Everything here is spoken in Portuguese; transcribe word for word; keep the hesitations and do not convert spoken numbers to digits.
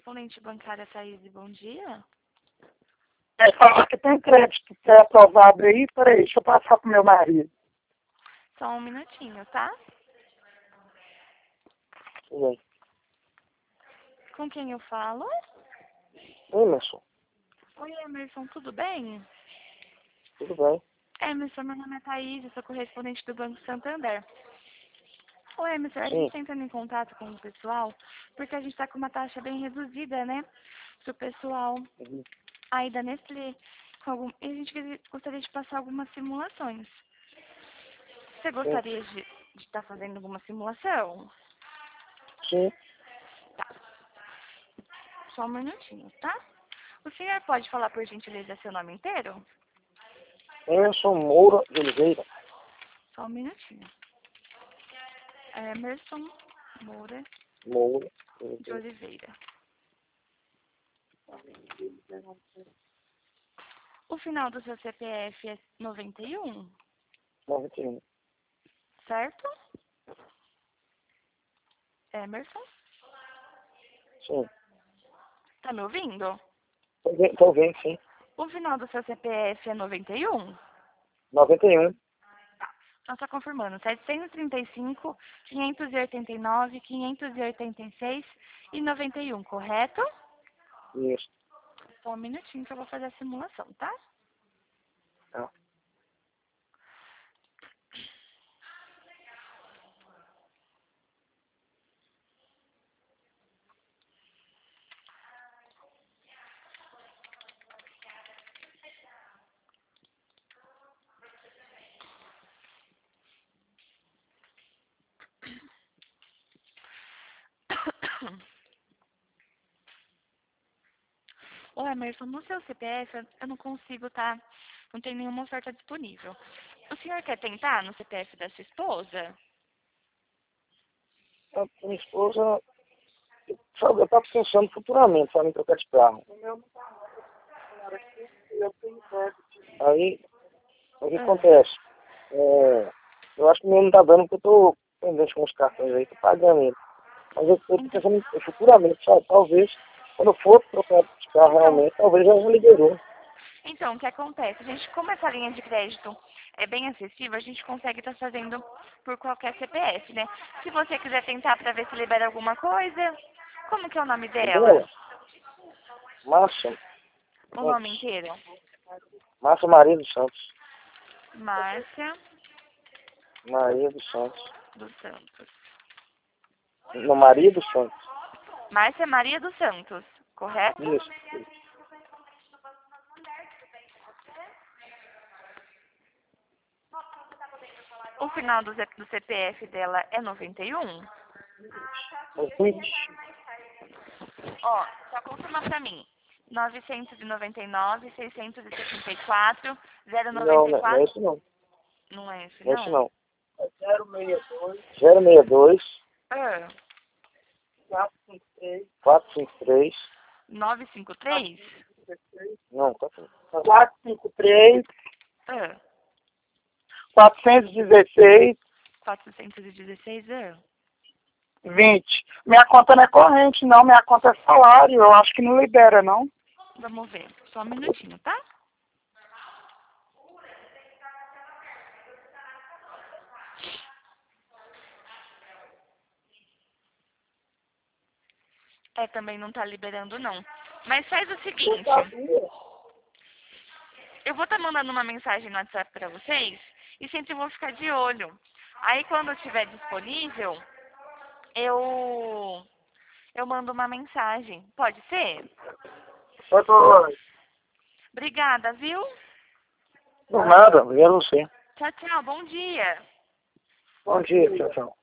correspondente bancária Thaís, bom dia. É, fala que tem crédito que é aprovado aí. Peraí, deixa eu passar pro meu marido. Só um minutinho, tá? Tudo bem. Com quem eu falo? Emerson, Oi, Emerson, tudo bem? tudo bem? Emerson, meu nome é Thaís, eu sou correspondente do Banco Santander. Ô, Emerson, a Sim. gente está entrando em contato com o pessoal porque a gente está com uma taxa bem reduzida, né? Pro pessoal Uhum. aí da Nestlé. Com algum... E a gente queria- gostaria de passar algumas simulações. Você gostaria de estar fazendo alguma simulação? Sim. Só um minutinho, tá? O senhor pode falar, por gentileza, seu nome inteiro? Emerson Moura de Oliveira. Só um minutinho. Emerson Moura Moura de Oliveira. O final do seu C P F é noventa e um, noventa e um. certo? Emerson? Sim. Tá me ouvindo? Tô vendo, tô vendo, sim. O final do seu C P F é noventa e um? noventa e um. Então tá confirmando. setecentos e trinta e cinco, quinhentos e oitenta e nove, quinhentos e oitenta e seis e noventa e um, correto? Isso. Só um minutinho que eu vou fazer a simulação, tá? Tá. Ô, Emerson, no seu C P F eu não consigo, tá? Não tem nenhuma oferta disponível. O senhor quer tentar no C P F da sua esposa? A minha esposa, sabe, eu tava pensando futuramente, sabe, em trocar de carro. Aí, o que Ah, acontece? É, eu acho que o meu não tá dando porque eu tô pendente com os cartões aí, tô pagando ele. Mas eu tô então, pensando em- futuramente, sabe, talvez, quando eu for trocar de carro então, realmente, talvez já liberou. então, o que acontece? A gente, como essa linha de crédito é bem acessível, a gente consegue estar fazendo por qualquer C P F, né? Se você quiser tentar para ver se libera alguma coisa, como que é o nome É dela? dela? Márcia O nome Santos. inteiro? Márcia Maria dos Santos. Márcia Maria dos Santos. dos Santos. Não, Maria dos Santos. Márcia Maria dos Santos, correto? Isso. O final do, Z- do C P F dela é noventa e um? Convite. Ó, só confirma pra mim. novecentos e noventa e nove, seiscentos e sessenta e quatro, zero Não, noventa e não, não é quatro. esse não. Não é esse, Não é esse não? não. zero seis dois. Ah, quatro cinco três. novecentos e cinquenta e três? Não, quatro. quatro cinco três, Ah, quatrocentos e dezesseis, quatrocentos e dezesseis? Ah. vinte. Minha conta não é corrente, não. Minha conta é salário. Eu acho que não libera, não. Vamos ver. Só um minutinho, tá? É, também não tá liberando, não. Mas faz o seguinte. Eu vou estar mandando uma mensagem no WhatsApp pra vocês e sempre vou ficar de olho. Aí, quando eu estiver disponível, eu... eu mando uma mensagem. Pode ser? Oi. Obrigada, viu? Não, nada, obrigado a você. Tchau, tchau. Bom dia. Bom dia, tchau, tchau.